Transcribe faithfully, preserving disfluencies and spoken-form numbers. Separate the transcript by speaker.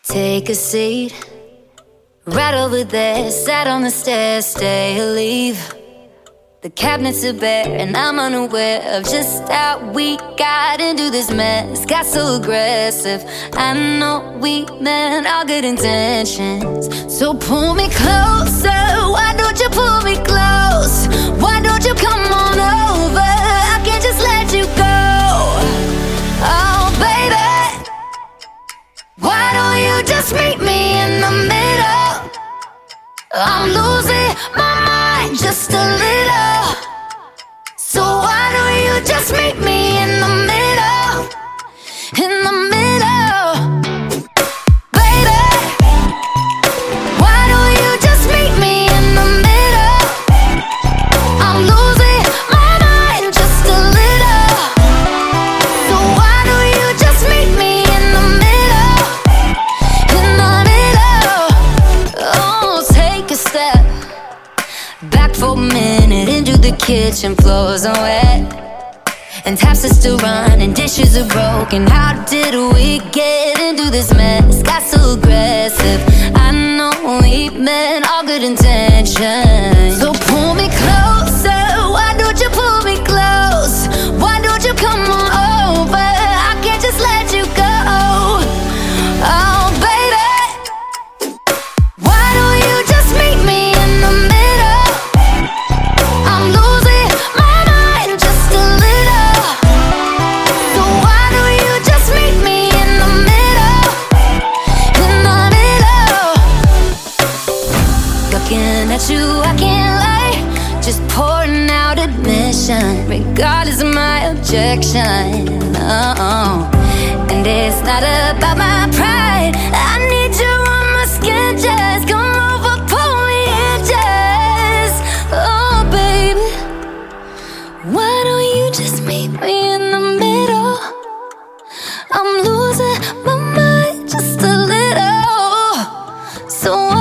Speaker 1: Take a seat, right over there. Sat on the stairs, stay or leave. The cabinets are bare and I'm unaware of just how we got into this mess. Got so aggressive. I know we meant all good intentions. So pull me closer. Why don't you pull me close? Why don't you come on over? I can't just let you go. Oh baby, why don't you just meet me in the middle? I'm losing my mind just a little. So why don't you just meet me in the middle? In the middle, baby. Why don't you just meet me in the middle? I'm losing my mind just a little. So why don't you just meet me in the middle? In the middle. Oh, take a step back for a minute into the kitchen. Floors are wet and taps are still running, dishes are broken. How did we get into this mess? Got so aggressive. I know we meant all good intentions. So pull me closer. Why don't you pull me close? Why don't you come on over? I can't just let you go. Oh baby, why don't you just meet me in the middle? I'm losing my mind just a little. So why don't you just meet me in the middle? In the middle. Looking at you, I can't lie. Just pouring out admission, regardless of my objection. Oh, and it's not about my pride. I need you on my skin, just come over, pull me in, just. Oh, baby, why don't you just meet me in the middle? I'm losing my mind just a little. So